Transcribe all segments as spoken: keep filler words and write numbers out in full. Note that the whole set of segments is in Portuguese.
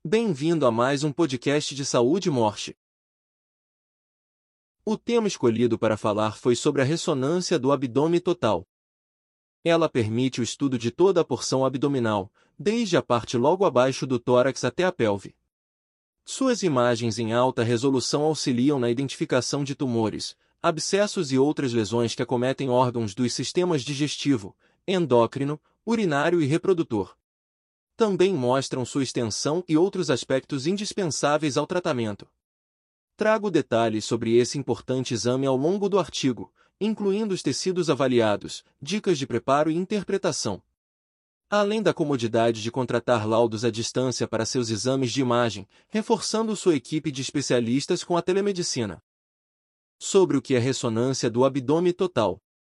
Bem-vindo a mais um podcast de saúde e morte. O tema escolhido para falar foi sobre a ressonância do abdômen total. Ela permite o estudo de toda a porção abdominal, desde a parte logo abaixo do tórax até a pelve. Suas imagens em alta resolução auxiliam na identificação de tumores, abscessos e outras lesões que acometem órgãos dos sistemas digestivo, endócrino, urinário e reprodutor. Também mostram sua extensão e outros aspectos indispensáveis ao tratamento. Trago detalhes sobre esse importante exame ao longo do artigo, incluindo os tecidos avaliados, dicas de preparo e interpretação. Além da comodidade de contratar laudos à distância para seus exames de imagem, reforçando sua equipe de especialistas com a telemedicina. Sobre o que é ressonância do abdômen total.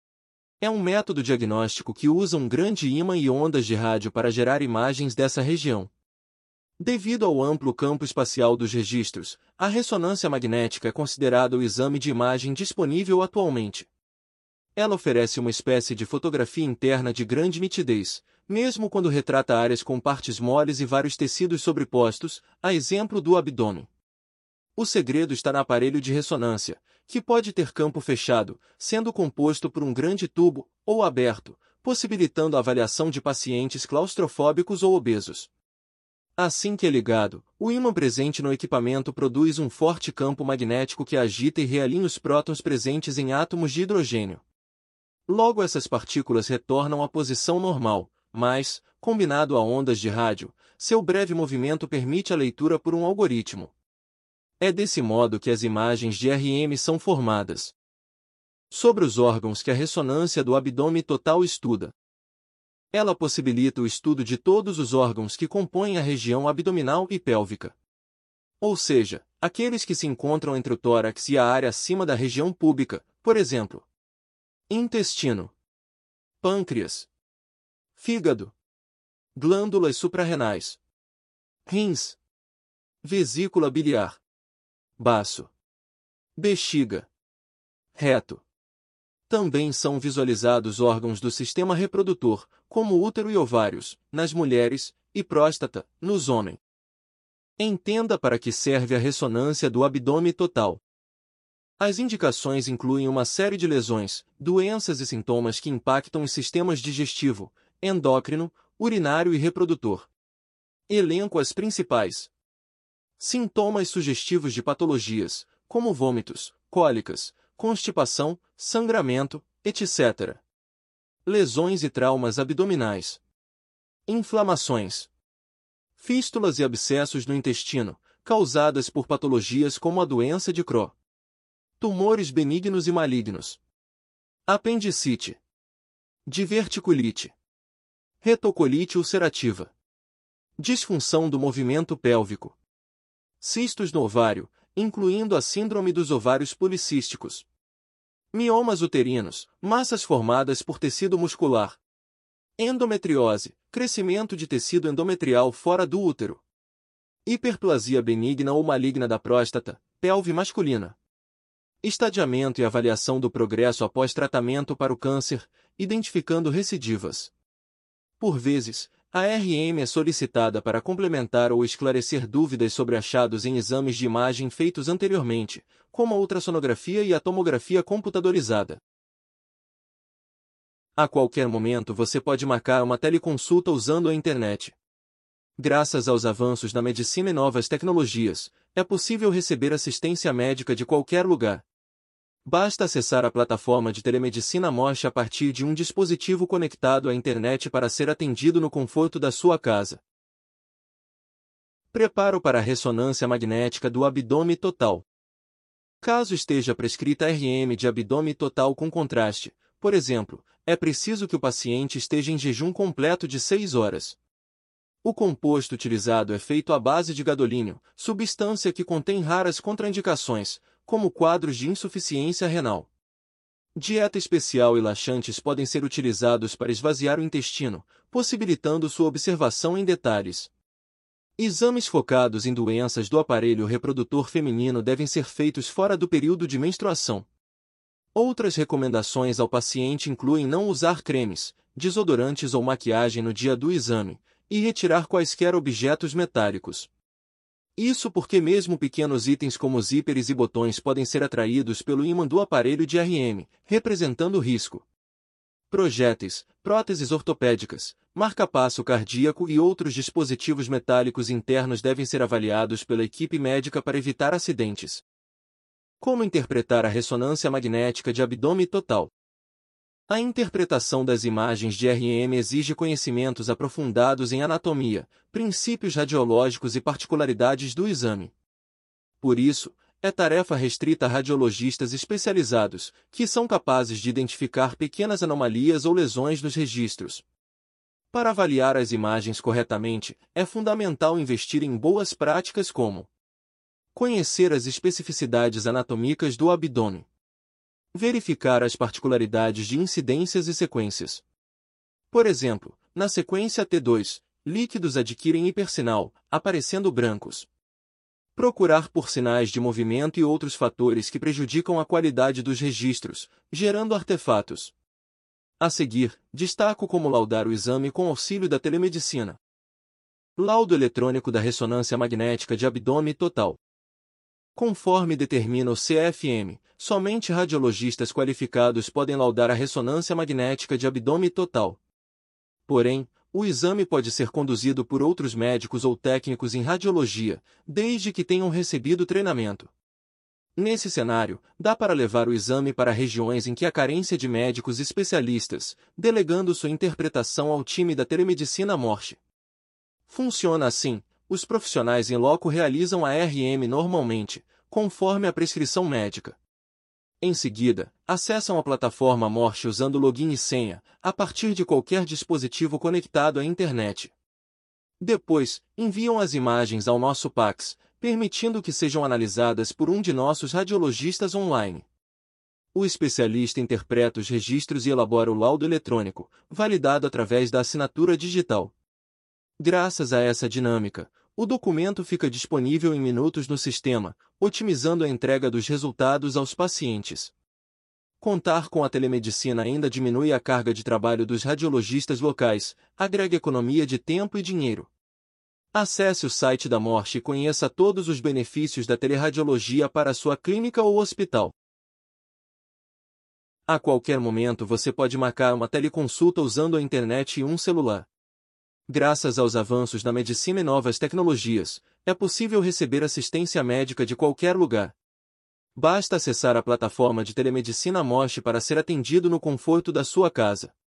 É um método diagnóstico que usa um grande ímã e ondas de rádio para gerar imagens dessa região. Devido ao amplo campo espacial dos registros, a ressonância magnética é considerada o exame de imagem disponível atualmente. Ela oferece uma espécie de fotografia interna de grande nitidez, mesmo quando retrata áreas com partes moles e vários tecidos sobrepostos, a exemplo do abdômen. O segredo está no aparelho de ressonância, que pode ter campo fechado, sendo composto por um grande tubo, ou aberto, possibilitando a avaliação de pacientes claustrofóbicos ou obesos. Assim que é ligado, o ímã presente no equipamento produz um forte campo magnético que agita e realinha os prótons presentes em átomos de hidrogênio. Logo essas partículas retornam à posição normal, mas, combinado a ondas de rádio, seu breve movimento permite a leitura por um algoritmo. É desse modo que as imagens de R M são formadas. Sobre os órgãos que a ressonância do abdômen total estuda. Ela possibilita o estudo de todos os órgãos que compõem a região abdominal e pélvica. Ou seja, aqueles que se encontram entre o tórax e a área acima da região púbica, por exemplo, intestino, pâncreas, fígado, glândulas suprarrenais, rins, vesícula biliar, baço, bexiga, reto. Também são visualizados órgãos do sistema reprodutor, como útero e ovários, nas mulheres, e próstata, nos homens. Entenda para que serve a ressonância do abdômen total. As indicações incluem uma série de lesões, doenças e sintomas que impactam os sistemas digestivo, endócrino, urinário e reprodutor. Elenco as principais. Sintomas sugestivos de patologias, como vômitos, cólicas, constipação, sangramento, etcétera. Lesões e traumas abdominais. Inflamações. Fístulas e abscessos no intestino, causadas por patologias como a doença de Crohn. Tumores benignos e malignos. Apendicite. Diverticulite. Retocolite ulcerativa. Disfunção do movimento pélvico. Cistos no ovário, incluindo a síndrome dos ovários policísticos. Miomas uterinos, massas formadas por tecido muscular. Endometriose, crescimento de tecido endometrial fora do útero. Hiperplasia benigna ou maligna da próstata, pelve masculina. Estadiamento e avaliação do progresso após tratamento para o câncer, identificando recidivas. Por vezes, a R M é solicitada para complementar ou esclarecer dúvidas sobre achados em exames de imagem feitos anteriormente, como a ultrassonografia e a tomografia computadorizada. A qualquer momento você pode marcar uma teleconsulta usando a internet. Graças aos avanços na medicina e novas tecnologias, é possível receber assistência médica de qualquer lugar. Basta acessar a plataforma de telemedicina Morte a partir de um dispositivo conectado à internet para ser atendido no conforto da sua casa. Preparo para a ressonância magnética do abdômen total. Caso esteja prescrita R M de abdômen total com contraste, por exemplo, é preciso que o paciente esteja em jejum completo de seis horas. O composto utilizado é feito à base de gadolínio, substância que contém raras contraindicações, como quadros de insuficiência renal. Dieta especial e laxantes podem ser utilizados para esvaziar o intestino, possibilitando sua observação em detalhes. Exames focados em doenças do aparelho reprodutor feminino devem ser feitos fora do período de menstruação. Outras recomendações ao paciente incluem não usar cremes, desodorantes ou maquiagem no dia do exame, e retirar quaisquer objetos metálicos. Isso porque mesmo pequenos itens como zíperes e botões podem ser atraídos pelo ímã do aparelho de R M, representando risco. Projéteis, próteses ortopédicas, marca-passo cardíaco e outros dispositivos metálicos internos devem ser avaliados pela equipe médica para evitar acidentes. Como interpretar a ressonância magnética de abdômen total? A interpretação das imagens de R M exige conhecimentos aprofundados em anatomia, princípios radiológicos e particularidades do exame. Por isso, é tarefa restrita a radiologistas especializados, que são capazes de identificar pequenas anomalias ou lesões nos registros. Para avaliar as imagens corretamente, é fundamental investir em boas práticas como conhecer as especificidades anatômicas do abdômen, verificar as particularidades de incidências e sequências. Por exemplo, na sequência T dois, líquidos adquirem hipersinal, aparecendo brancos. Procurar por sinais de movimento e outros fatores que prejudicam a qualidade dos registros, gerando artefatos. A seguir, destaco como laudar o exame com auxílio da telemedicina. Laudo eletrônico da ressonância magnética de abdômen total. Conforme determina o C F M, somente radiologistas qualificados podem laudar a ressonância magnética de abdômen total. Porém, o exame pode ser conduzido por outros médicos ou técnicos em radiologia, desde que tenham recebido treinamento. Nesse cenário, dá para levar o exame para regiões em que há carência de médicos especialistas, delegando sua interpretação ao time da telemedicina Morse. Funciona assim: os profissionais em loco realizam a R M normalmente, conforme a prescrição médica. Em seguida, acessam a plataforma Morse usando login e senha, a partir de qualquer dispositivo conectado à internet. Depois, enviam as imagens ao nosso PAX, permitindo que sejam analisadas por um de nossos radiologistas online. O especialista interpreta os registros e elabora o laudo eletrônico, validado através da assinatura digital. Graças a essa dinâmica, o documento fica disponível em minutos no sistema, otimizando a entrega dos resultados aos pacientes. Contar com a telemedicina ainda diminui a carga de trabalho dos radiologistas locais, agrega economia de tempo e dinheiro. Acesse o site da Morse e conheça todos os benefícios da teleradiologia para a sua clínica ou hospital. A qualquer momento você pode marcar uma teleconsulta usando a internet e um celular. Graças aos avanços na medicina e novas tecnologias, é possível receber assistência médica de qualquer lugar. Basta acessar a plataforma de telemedicina Morse para ser atendido no conforto da sua casa.